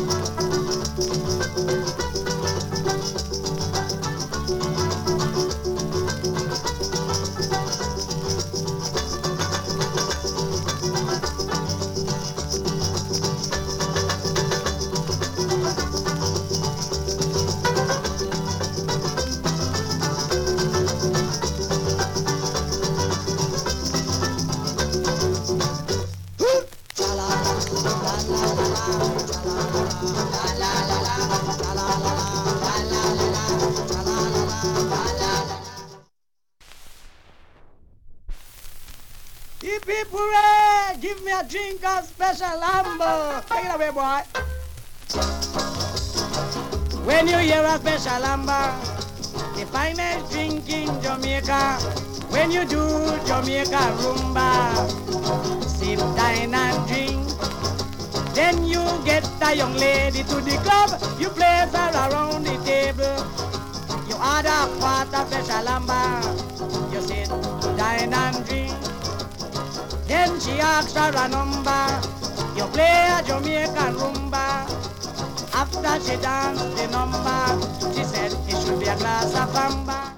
Hip hip hooray! Give me a drink of special amber. Take it away, boy. When you hear a special amber, the finest drink in Jamaica. When you do Jamaica rumba, sip, dine and drink. Then you get a young lady to the club. You place her around the table. You order a quart of special amber. You sit, dine and drink. Then she asks her a number. You play a Jamaican rumba. After she danced the number, she said it should be a glass of amber.